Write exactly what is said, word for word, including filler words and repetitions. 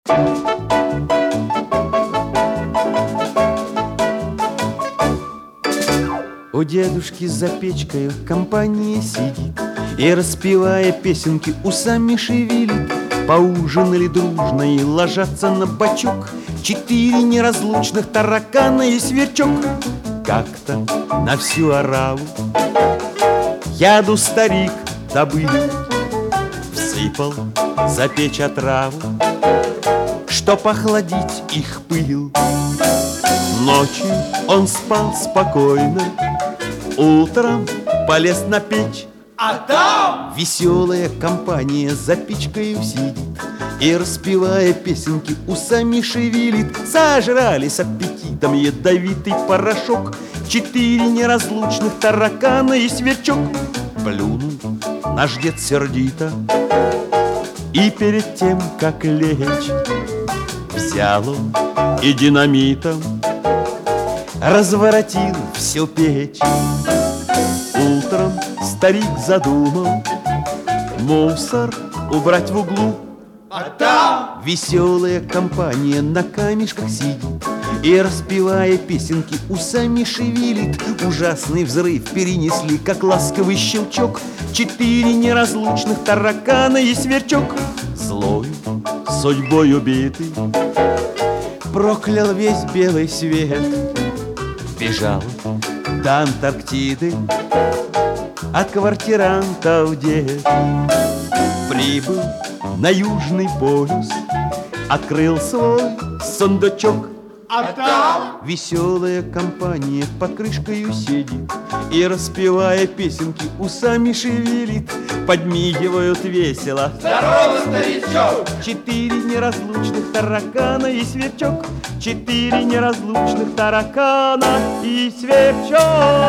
У дедушки за печкой компания сидит и, распевая песенки, усами шевелит. Поужинали дружно и ложатся на бочок четыре неразлучных таракана и сверчок. Как-то на всю ораву яду старик добыл, всыпал за печь отраву, чтоб охладить их пыл. Ночью он спал спокойно, утром полез на печь, а там веселая компания за печкой сидит и, распевая песенки, усами шевелит. Сожрали с аппетитом ядовитый порошок четыре неразлучных таракана и сверчок. Плюнул наш дед сердито и перед тем, как лечь, взял он и динамитом разворотил всю печь. Утром старик задумал мусор убрать в углу, а там веселая компания на камешках сидит и, распевая песенки, усами шевелит. Ужасный взрыв перенесли, как ласковый щелчок, четыре неразлучных таракана и сверчок. Злой судьбой убитый проклял весь белый свет, бежал до Антарктиды от квартирантов дед. Прибыл на Южный полюс, открыл свой сундучок, а там веселая компания под крышкою сидит и, распевая песенки, усами шевелит. Подмигивают весело здорово, старичок! четыре неразлучных таракана и сверчок, четыре неразлучных таракана и сверчок.